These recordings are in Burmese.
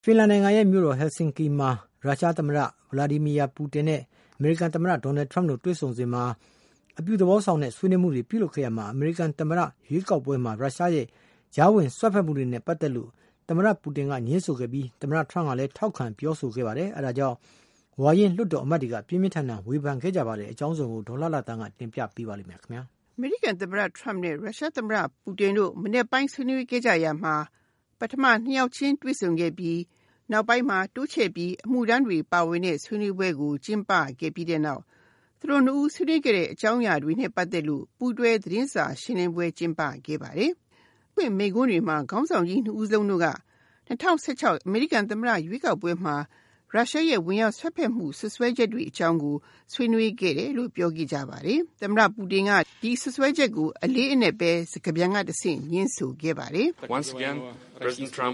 ဖင်လန်နိုင်ငံရဲ့မြို့တော်ဟယ်ဆင်ကီမှာရုရှားသမ္မတဗလာဒီမီယာပူတင်နဲ့အမေရိကန်သမ္မတဒေါ်နယ်ထရမ့်တို့တွေ့ဆုံစဉ်မှာအပြုသဘောဆောင်တဲ့ဆွေးနွေးမှုတွေပြုလုပ်ခဲ့ရမှာအမေရိကန်သမ္မတရွေးကောက်ပွဲမှာရုရှားရဲ့ကြားဝင်စွက်ဖက်မှုတွေနဲ့ပတ်သက်လို့သမ္မတပူတင်ကညှင်းဆိုခဲ့ပြီးသမ္မတထရမ့်ကလည်းထောက်ခံပြောဆိုခဲ့ပါတယ်အဲဒါကြောင့်ဝါရင်လွှတ်တော်အမတ်တွေကပြင်းပြင်းထန်ထန်ဝေဖန်ခဲ့ကြပါတယ်အကြောင်းစုံကိုဒေါ်လာတန်းကတင်ပြပေးပါလိမ့်မယ်ခင်ဗျာအမေရိကန်သမ္မတထရမ့်နဲ့ရုရှားသမ္မတပူတင်တို့မနေ့ပိုင်းဆွေးနွေးခဲ့ကြရမှာပထမနှစ်ယောက်ချင်းတွေ့ဆုံခဲ့ပြီးနောက်ပိုင်းမှာတိုးချဲ့ပြီးအမှုထမ်းတွေပါဝင်တဲ့ဆွေးနွေးပွဲကိုကျင်းပခဲ့ပြီးတဲ့နောက်သူတို့နှစ်ဦးဆွေးနွေးခဲ့တဲ့အကြောင်းအရာတွေနဲ့ပတ်သက်လို့ပူးတွဲသတင်းစာရှင်းလင်းပွဲကျင်းပခဲ့ပါတယ်။ပွင့်မိန့်ခွန်းတွေမှာခေါင်းဆောင်ကြီးနှစ်ဦးလုံးတို့က2016အမေရိကန်သမ္မတရွေးကောက်ပွဲမှာရုရှားရဲ့ဝင်ရောက်ဆွတ်ဖက်မှုဆွဆွဲချက်တွေအကြောင်းကိုဆွေးနွေးခဲ့တယ်လို့ပြောခဲ့ကြပါတယ်။သမ္မတပူတင်ကဒီဆွဆွဲချက်ကိုအလေးအနက်ပဲစကားပြန်ကတဆင့်ညှင်းဆိုခဲ့ပါတယ်။ Once again, President Trump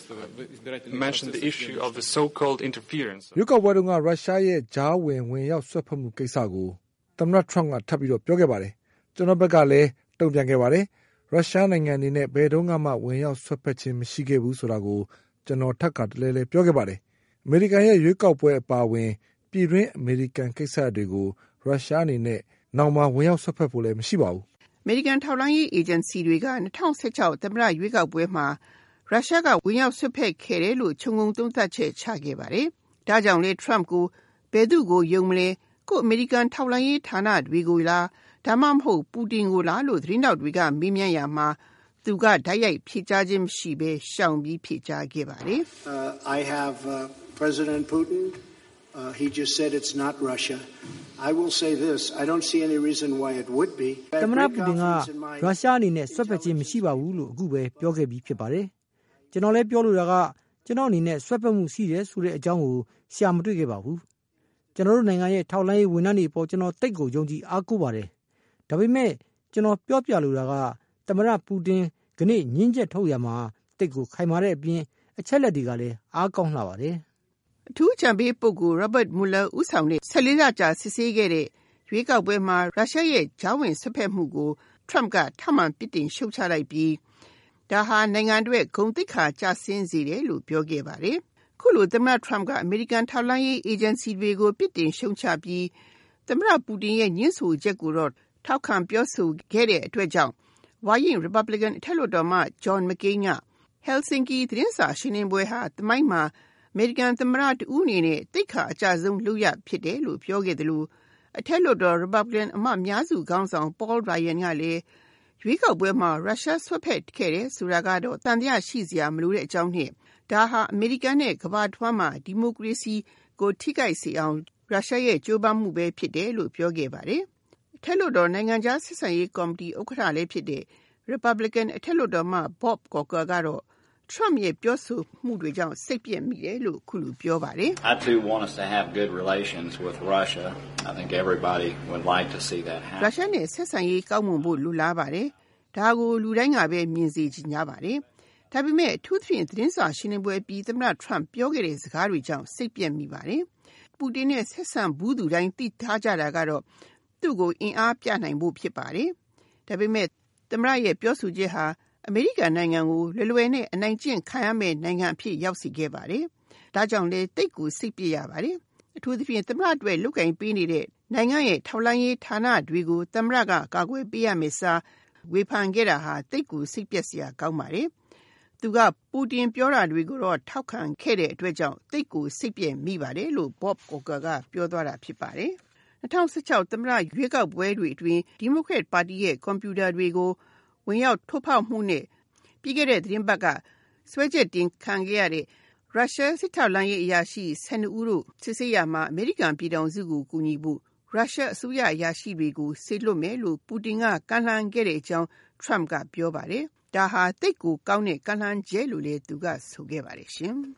mentioned the issue of the so-called interference. ရွေးကောက်ပွဲတုန်းကရုရှားရဲ့ကြားဝင်ရောက်ဆွတ်ဖက်မှုကိစ္စကိုသမ္မတထရမ့်ကထပ်ပြီးတော့ပြောခဲ့ပါတယ်။ကျွန်တော်ဘက်ကလည်းတုံ့ပြန်ခဲ့ပါတယ်။ရုရှားနိုင်ငံအနေနဲ့ဘယ်တုန်းကမှဝင်ရောက်ဆွတ်ဖက်ခြင်းမရှိခဲ့ဘူးဆိုတာကိုကျွန်တော်ထပ်ကတလဲလဲပြောခဲ့ပါတယ်။အမေရိကန်ရဲ့ရွေးကောက်ပွဲအပါအဝင်ပြည်တွင်းအမေရိကန်ကိစ္စတွေကိုရုရှားအနေနဲ့နောက်မှဝင်ရောက်ဆွတ်ဖက်ဖို့လည်းမရှိပါဘူး။အမေရိကန်ထောက်လှမ်းရေးအေဂျင်စီတွေက2016သမ္မတရွေးကောက်ပွဲမှာရုရှားကဝင်ရောက်ဆွတ်ဖက်ခဲ့တယ်လို့ခြုံငုံသုံးသပ်ချက်ချခဲ့ပါတယ်။ဒါကြောင့်လေထရမ့်ကိုဘယ်သူကိုယုံမလဲကို့အမေရိကန်ထောက်လှမ်းရေးဌာနတွေကိုလားဒါမှမဟုတ်ပူတင်ကိုလားလို့သတင်းတောက်တွေကမေးမြန်းရမှာသူကဓာတ်ရိုက်ဖြေကြားခြင်းမရှိဘဲရှောင်ပြီးဖြေကြားခဲ့ပါတယ်။ I have President Putin. He just said it's not Russia. I will say this. I don't see any reason why it would be. သမ္မတပူတင်ကရုရှားအနေနဲ့ဆွတ်ဖက်ခြင်းမရှိပါဘူးလို့အခုပဲပြောခဲ့ပြီးဖြစ်ပါတယ်။ကျွန်တော်လည်းပြောလိုတာကကျွန်တော်အနေနဲ့ဆွတ်ဖက်မှုရှိတယ်ဆိုတဲ့အကြောင်းကိုရှာမတွေ့ခဲ့ပါဘူး။ကျွန်တော်တို့နိုင်ငံရဲ့ထောက်လှမ်းရေးဝန်ထမ်းတွေပေါ်ကျွန်တော်တိတ်ကိုယုံကြည်အားကိုးပါတယ်။ဒါပေမဲ့ကျွန်တော်ပြောပြလိုတာကသမ္မတပူတင်ကနေ့ညှင်းချက်ထုတ်ရမှာတိတ်ကိုခိုင်မာတဲ့အပြင်အချက်လက်တွေကလည်းအားကောင်းလာပါတယ်။အထူးအကြံပေးပုဂ္ဂိုလ် Robert Mueller ဦးဆောင်တဲ့14လကြာစစ်ဆေးခဲ့တဲ့ရွေးကောက်ပွဲမှာရုရှားရဲ့ကြားဝင်ဆွတ်ဖက်မှုကို Trump ကထပ်မံပြစ်တင်ရှုတ်ချလိုက်ပြီးဒါဟာနိုင်ငံအတွက်ဂုဏ်သိက္ခာကျဆင်းစေတယ်လို့ပြောခဲ့ပါတယ်။ခုလိုသမ္မတ Trump ကအမေရိကန်ထောက်လှမ်းရေးအေဂျင်စီတွေကိုပြစ်တင်ရှုတ်ချပြီးသမ္မတပူတင်ရဲ့ညှင်းဆိုချက်ကိုတော့ထောက်ခံပြောဆိုခဲ့တဲ့အတွက်ကြောင့်ဝါရင် Republican အထက်လွှတ်တော်မှ John McCain က Helsinki သတင်းစာရှင်းလင်းပွဲဟာသမိုင်းမှာအမေရိကန်သမ္မတတဦးအနေနဲ့သိက္ခာအကျဆုံးလုပ်ရဖြစ်တယ်လို့ပြောခဲ့တယ်လို့အထက်လွှတ်တော် Republican အမတ်များစုခေါင်းဆောင် Paul Ryan ကလည်းရွေးကောက်ပွဲမှာရုရှားဆွတ်ဖက်ခဲ့တယ်ဆိုတာကတော့တန်တရားရှိစရာမလိုတဲ့အကြောင်းနဲ့ဒါဟာအမေရိကန်နဲ့ကမ္ဘာတစ်ဝှမ်းမှာဒီမိုကရေစီကိုထိခိုက်စေအောင်ရုရှားရဲ့ကြိုးပမ်းမှုပဲဖြစ်တယ်လို့ပြောခဲ့ပါတယ်။အထက်လွှတ်တော်နိုင်ငံခြားဆက်ဆံရေးကော်မတီဥက္ကဋ္ဌလည်းဖြစ်တဲ့ Republican အထက်လွှတ်တော်မှ Bob Corker ကတော့ Trump ရဲ့ပြောဆိုမှုတွေကြောင့်စိတ်ပျက်မိတယ်လို့ခုလိုပြောပါတယ်။ I too want us to have good relations with Russia. I think everybody would like to see that happen. ရုရှားနဲ့ဆက်ဆံရေးကောင်းမွန်ဖို့လိုလားပါတယ်။ဒါကိုလူတိုင်းကပဲမြင်စေချင်ကြပါတယ်။ဒါပေမဲ့အထူးသဖြင့်သတင်းစာရှင်းလင်းပွဲပြီးသမ္မတ Trump ပြောခဲ့တဲ့စကားတွေကြောင့်စိတ်ပျက်မိပါတယ်။ပူတင်နဲ့ဆက်ဆံဘူးသူတိုင်းသိထားကြတာကတော့သူ့ကိုအင်အားပြနိုင်ဖို့ဖြစ်ပါတယ်။ဒါပေမဲ့သမ္မတရဲ့ပြောဆိုချက်ဟာအမေရိကန်နိုင်ငံကိုလွယ်လွယ်နဲ့အနိုင်ကျင့်ခံရမယ့်နိုင်ငံအဖြစ်ရောက်စေခဲ့ပါတယ်။ဒါကြောင့်လည်းတိတ်ကိုစိတ်ပြည့်ရပါတယ်။အထူးသဖြင့်သမ္မတအတွက်လုကင်ပေးနေတဲ့နိုင်ငံရဲ့ထောက်လှမ်းရေးဌာနတွေကိုသမ္မတကကာကွယ်ပေးရမယ်စားဝေဖန်ခဲ့တာဟာတိတ်ကိုစိတ်ပြည့်စရာကောင်းပါတယ်။သူကပူတင်ပြောတာတွေကိုတော့ထောက်ခံခဲ့တဲ့အတွက်ကြောင့်တိတ်ကိုစိတ်ပြည့်မိပါတယ်လို့ Bob Corker ကပြောသွားတာဖြစ်ပါတယ်။2016သမ္မတရွေးကောက်ပွဲတွေအတွင်းဒီမိုကရက်ပါတီရဲ့ကွန်ပျူတာတွေကိုဝင်ရောက်ထိုးဖောက်မှုနဲ့ပြီးခဲ့တဲ့သတင်းပတ်ကဆွဲချက်တင်ခံခဲ့ရတဲ့ရုရှားစစ်ထောက်လှမ်းရေးအရာရှိ12ဦးတို့စစ်ဆေးရမှာအမေရိကန်ပြည်ထောင်စုကိုကူညီဖို့ရုရှားအစိုးရအရာရှိတွေကိုစေလွှတ်မယ်လို့ပူတင်ကကမ်းလှမ်းခဲ့တဲ့အကြောင်း Trump ကပြောပါတယ်။ဒါဟာသိပ်ကိုကောင်းတဲ့ကမ်းလှမ်းချက်လို့လည်းသူကဆိုခဲ့ပါတယ်ရှင်။